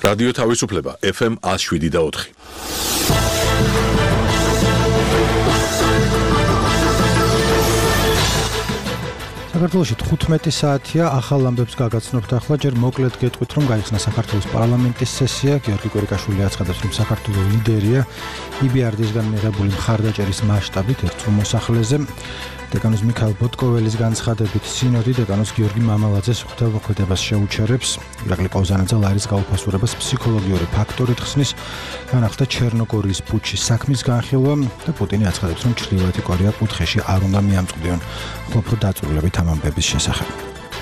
რადიო თავისუფლება FM 107.4. საქართველოში 15 საათია ახალ ამბებს გაგაცნობთ ახლა ჯერ მოკლედ გეტყვით რომ გაიხსნა საქართველოს პარლამენტის სესია გიორგი კვირიკაშვილი აცხადებს რომ საქართველოს ლიდერია EBRD-ისგან მიღებული მხარდაჭერის მასშტაბით ერთ მოსახლეზე დეკანოს მიქაელ ბოტკოველის განცხადებით სინოდი დეკანოს გიორგი მამალაძეს ღვთაებმოქმედებას შეუჩერებს ირაკლი ყოვზანაძე ლარის გაუფასურებას ფსიქოლოგიური ფაქტორით ხსნის განახლდა ჩერნოგორიის პუტჩის საქმის განხილვა და პუტინი აცხადებს რომ ჩრდილოეთი კორეა კუთხეში არ უნდა მიამწყდიონ ყოფრო დაწვრილებით ამ ამბების შესახებ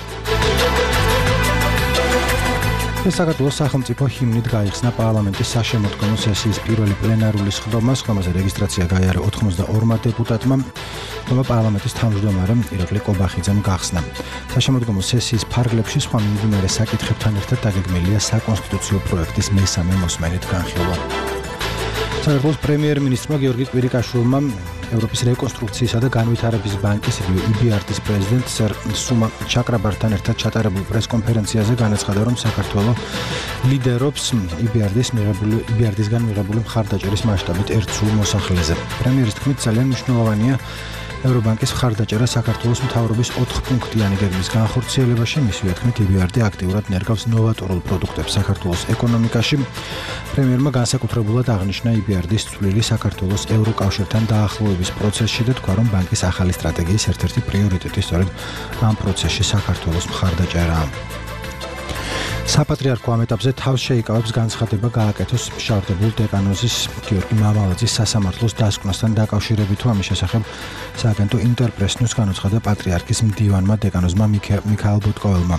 საქართველოს სახელმწიფო ჰიმნით გაიხსნა პარლამენტის საშემოდგომო სესიის პირველი პლენარული სხდომა, სხდომაზე რეგისტრაცია გაიარა 82 დეპუტატმა, თუმცა პარლამენტის თავმჯდომარემ ირაკლი ყობახიძემ გახსნა. საშემოდგომო სესიის ფარგლებში სხვა მიმდინარე საკითხებთან ერთად დაგეგმილია საკონსტიტუციო პროექტის მესამე მოსმენით განხილვა. საქართველოს პრემიერ-მინისტრმა გიორგი კვირიკაშვილმა ევროპის რეკონსტრუქციისა და განვითარების ბანკის EBRD-ის პრეზიდენტ სერ სუმა ჩაკრაბართან ერთად ჩატარებულ პრესკონფერენციაზე განაცხადა, რომ საქართველო ლიდერობს EBRD-ისგან მიღებული მხარდაჭერის მასშტაბით ერთ სულ მოსახლეზე. პრემიერის თქმით, ძალიან მნიშვნელოვანია ევრობანკის მხარდაჭერა საქართველოს მთავრობის 4-პუნქტიანი გეგმის განხორციელებაში, მისივე თქმით, EBRD აქტიურად ნერგავს ნოვატორულ პროდუქტებს საქართველოს ეკონომიკაში. პრემიერმა განსაკუთრებულად აღნიშნა EBRD-ის წვლილი საქართველოს ევროკავშირთან დაახლოების პროცესში და თქვა, რომ ბანკის ახალი სტრატეგიის ერთ-ერთი პრიორიტეტი სწორედ ამ პროცესში საქართველოს მხარდაჭერაა. საპატრიარქო ამ ეტაპზე თავს შეიკავებს განცხადება გააკეთოს მშავდებულ დეკანოზის გიორგი მამალაძის სასამართლოს დასკვნასთან დაკავშირებით ამის შესახებ სააგენტო ინტერპრეს-ნიუს განაცხადა პატრიარქის მდივანმა დეკანოზმა მიქაელ ბოტკოველმა.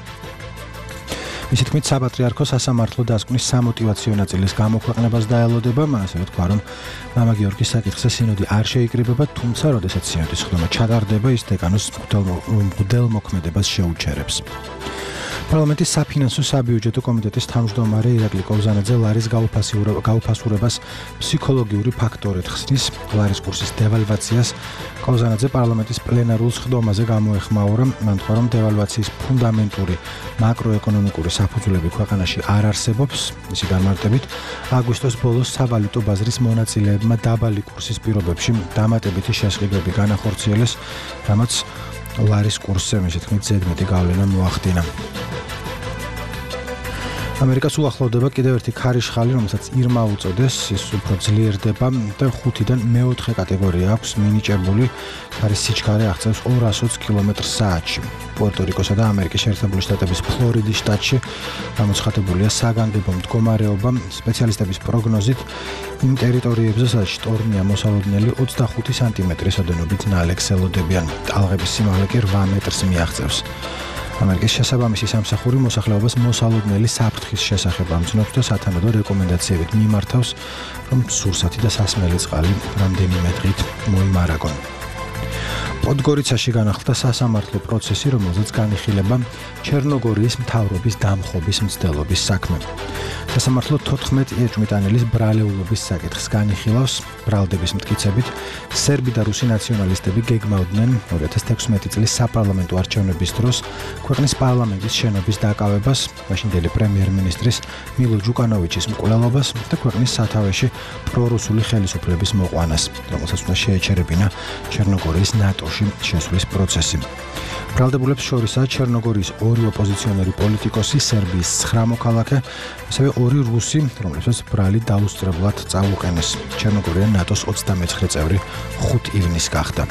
მისი თქმით, საპატრიარქო სასამართლო დასკვნის სამოტივაციო ნაწილის გამოქვეყნებას დაელოდება, ასევე თქვა, რომ მამა გიორგის საკითხზე სინოდი არ შეიკრიბება, თუმცა, როდესაც სინოდის სხდომა ჩატარდება, ის დეკანოს მღვდელმოქმედებას შეუჩერებს. პარლამენტის საფინანსო საბიუჯეტო კომიტეტის თავმჯდომარე ირაკლი ყოვზანაძე ლარის გაუფასურებას ფსიქოლოგიური ფაქტორით ხსნის ლარის კურსის დევალვაციას. ყოვზანაძე პარლამენტის პლენარულ სხდომაზე გამოეხმაურა, მან თქვა, რომ დევალვაციის ფუნდამენტური მაკროეკონომიკური საფუძვლები ქვეყანაში არ არსებობს. მისი განმარტებით, აგვისტოს ბოლოს სავალუტო ბაზრის მონაწილეებმა დაბალი კურსის პირობებში დამატებითი შესყიდვები განახორციელეს, რამაც ლარის კურსზე მისი თქმით ზედმეტი გავლენა მოახდინა. ამერიკას უახლოვდება კიდევ ერთი ქარიშხალი, რომელსაც ირმა უწოდეს, ის უფრო ძლიერდება და 5-დან მე-4 კატეგორია აქვს მინიჭებული, ქარის სიჩქარე აღწევს 220 კმ/სთ. პუერტო-რიკოსა და ამერიკის შეერთებული შტატების ფლორიდის შტატში გამოცხადებულია საგანგებო მდგომარეობა. სპეციალისტების პროგნოზით იმ ტერიტორიებზე, სადაც შტორმია მოსალოდნელი 25 სანტიმეტრის ოდენობით ნალექს ელოდებიან. ტალღების სიმაღლე კი 8 მეტრს მიაღწევს. ამერიკის შესაბამისი სამსახური მოსახლეობას მოსალოდნელი საფრთხის შესახებ ამცნობს და სათანადო რეკომენდაციებით მიმართავს, რომ სურსათი და სასმელი წყალი რამდენიმე დღით მოიმარაგონ. პოდგორიცაში განახლდა სასამართლო პროცესი, რომელზეც განიხილება ჩერნოგორიის მთავრობის დამხობის მცდელობის საქმე. სასამართლო 14 ეჭვმიტანილის ბრალეულობის საკითხს განიხილავს. ბრალდების მტკიცებით, სერბი და რუსი ნაციონალისტები გეგმავდნენ 2016 წლის საპარლამენტო არჩევნების დროს ქვეყნის პარლამენტის შენობის დაკავებას, მაშინდელი პრემიერ-მინისტრის მილო ჯუკანოვიჩის მკვლელობას და ქვეყნის სათავეში პრორუსული ხელისუფლების მოყვანას, რომელსაც უნდა შეეჩერებინა ჩერნოგორიის ნატოში შესვლის პროცესი. ბრალდებულებს შორისაა ჩერნოგორიის 2 ოპოზიციონერი პოლიტიკოსი, სერბიის 9 მოქალაქე, ასევე 2 რუსი, რომლებსაც ბრალი დაუსწრებლად წაუყენეს. ჩერნოგორია ნატოს 29 წევრი 5 ივნისს გახდა.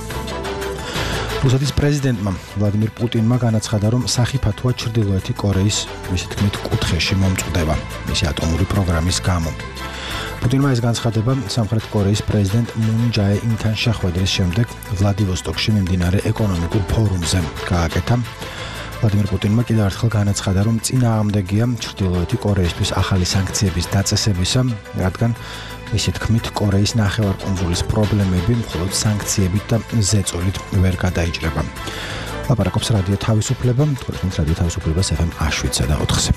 რუსეთის პრეზიდენტმა ვლადიმირ პუტინმა განაცხადა, რომ სახიფათოა ჩრდილოეთი კორეის, მისი თქმით, კუთხეში მომწყდება მისი ატომური პროგრამის გამო. პუტინმა ეს განცხადება სამხრეთ კორეის პრეზიდენტ მუნ ჯაე-ინთან შეხვედრის შემდეგ ვლადივოსტოკში მიმდინარე ეკონომიკურ ფორუმზე გააკეთა. ვლადიმირ პუტინმა კიდევ ერთხელ განაცხადა, რომ წინააღმდეგია ჩრდილოეთი კორეისთვის ახალი სანქციების დაწესებისა, რადგან მისი თქმით, კორეის ნახევარკუნძულის პრობლემები მხოლოდ სანქციებით და ზეწოლით ვერ გადაიჭრება. ლაპარაკობს რადიო თავისუფლება, თქვენ რადიო თავისუფლებას FM 107.4-ზე.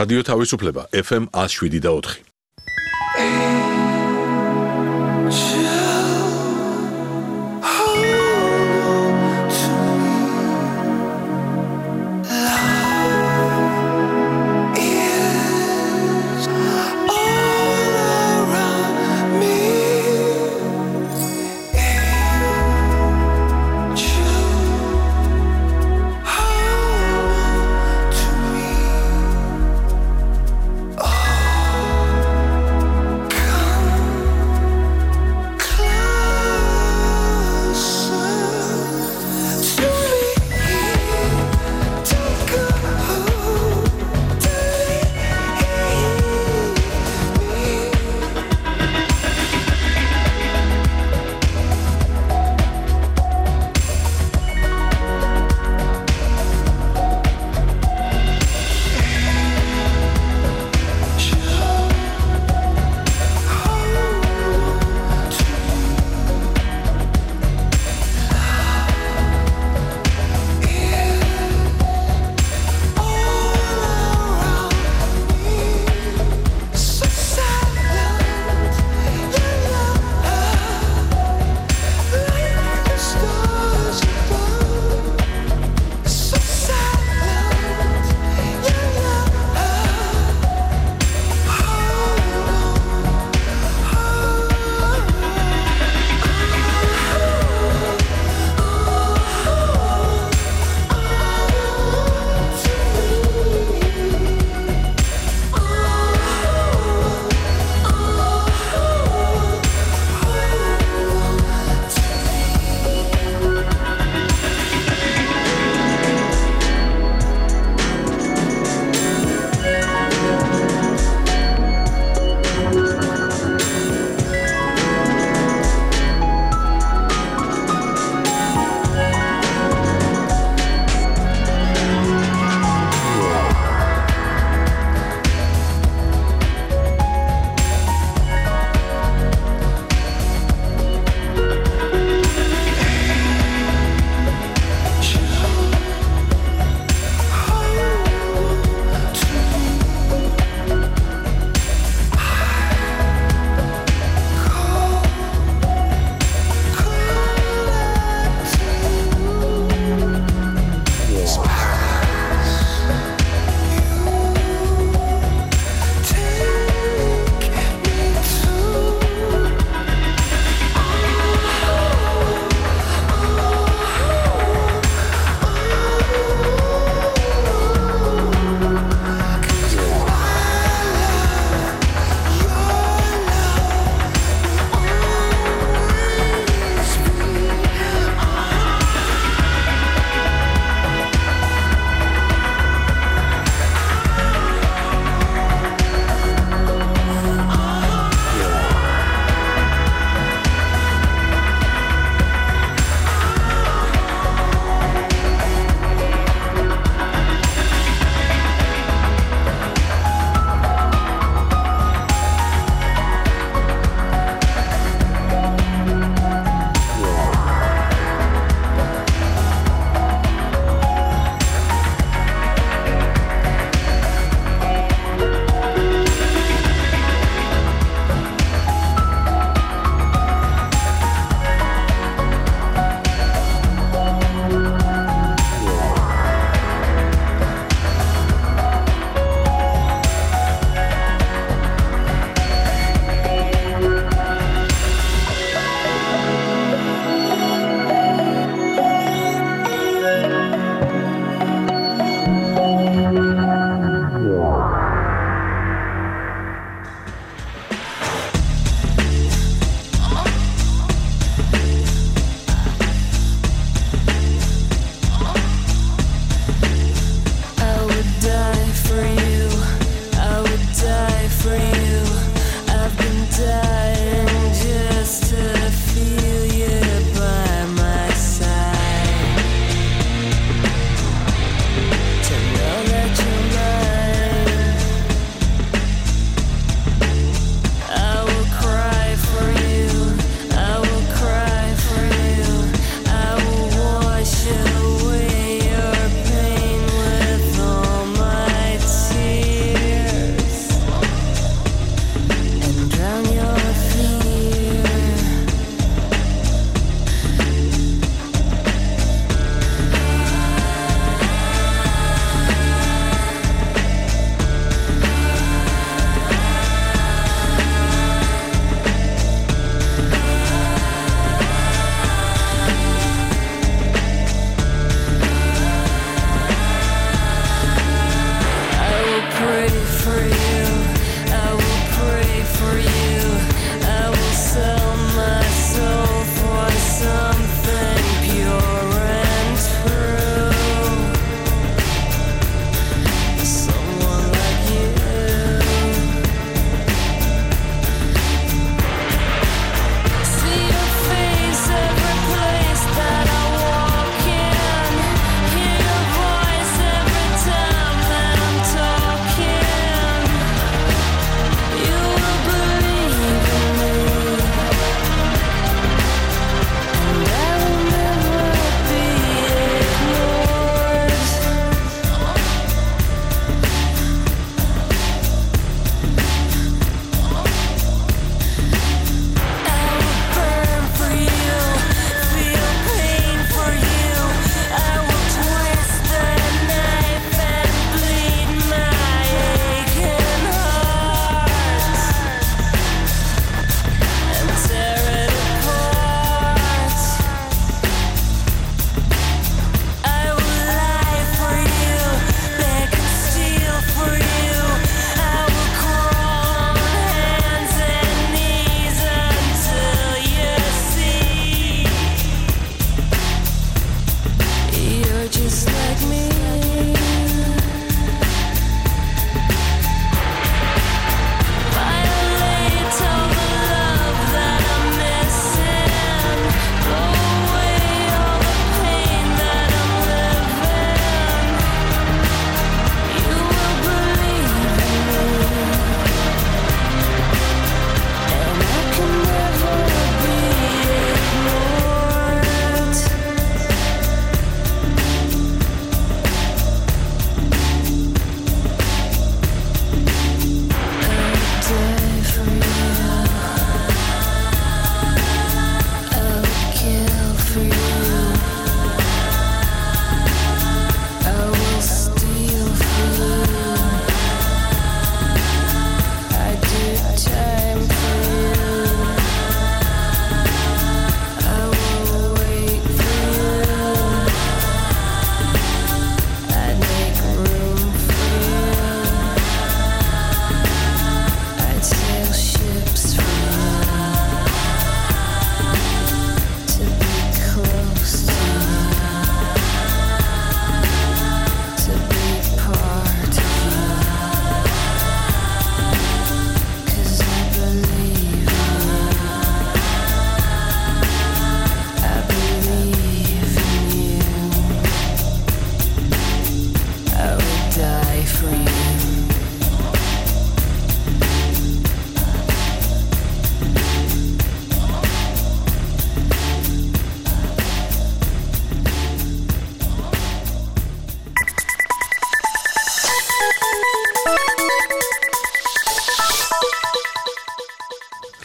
რადიო თავისუფლება FM 107.4. Come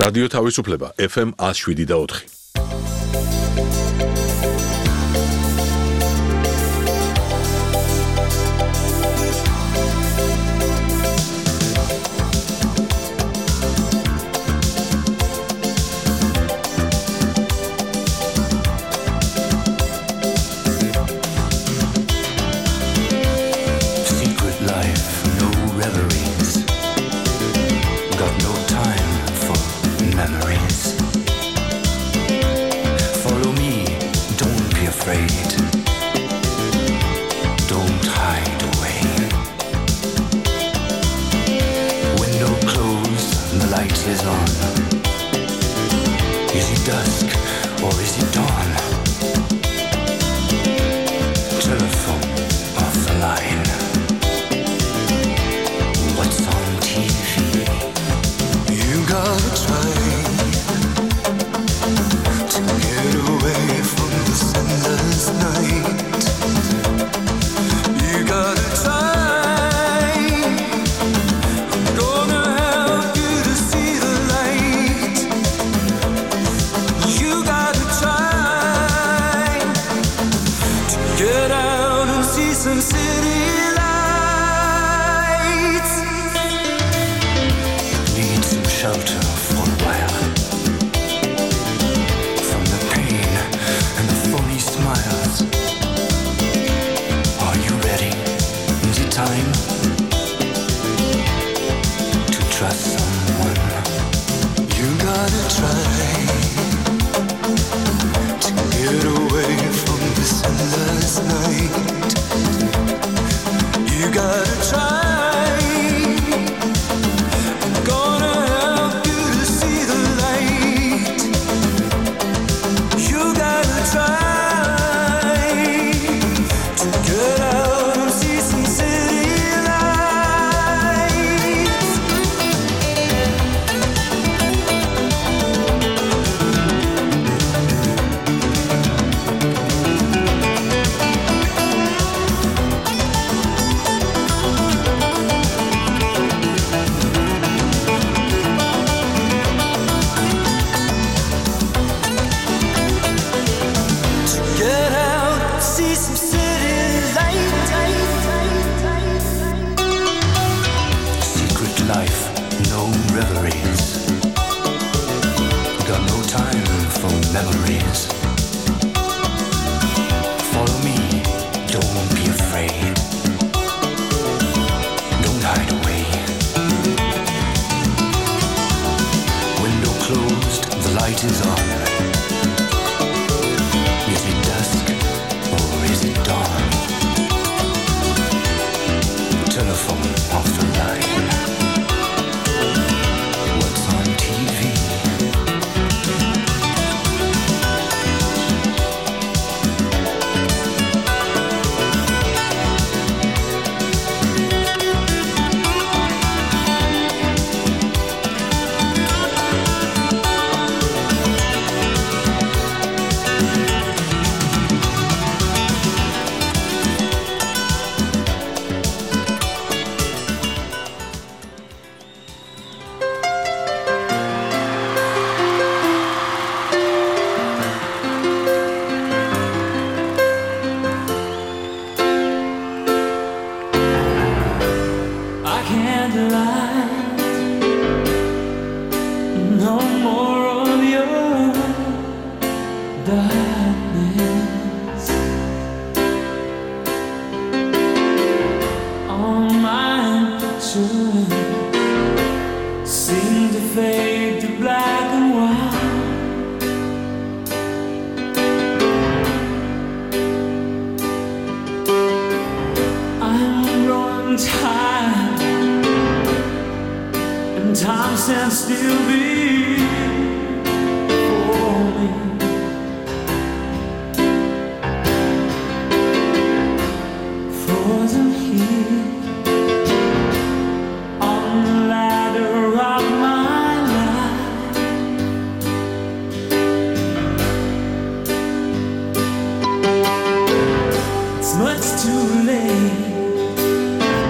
რადიო თავისუფლება FM 107.4.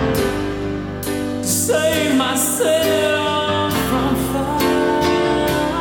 Save myself from fire.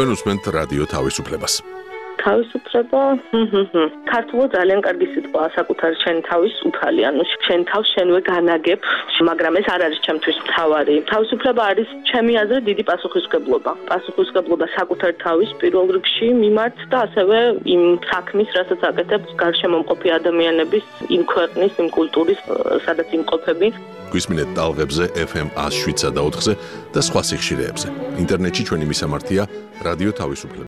თქვენ უსმენთ რადიო თავისუფლებას. თავისუფლება ქართულად ძალიან კარგი სიტყვაა საკუთარი შენ თავის უფალი, ანუ შენ თავს შენვე განაგებ, მაგრამ ეს არ არის ჩემთვის მთავარი. თავისუფლება არის ჩემი აზრით დიდი პასუხისმგებლობა. პასუხისმგებლობა საკუთარი თავის პირველ რიგში მიმართ და ასევე იმ საქმის, რასაც აკეთებ გარშემო მყოფი ადამიანების, იმ ქვეყნის, იმ კულტურის, სადაც იმყოფები. გვისმინეთ ტალღებზე FM 107.4-ზე და სხვა სიხშირეებზე. ინტერნეტში ჩვენი მისამართია რადიო თავისუფლება.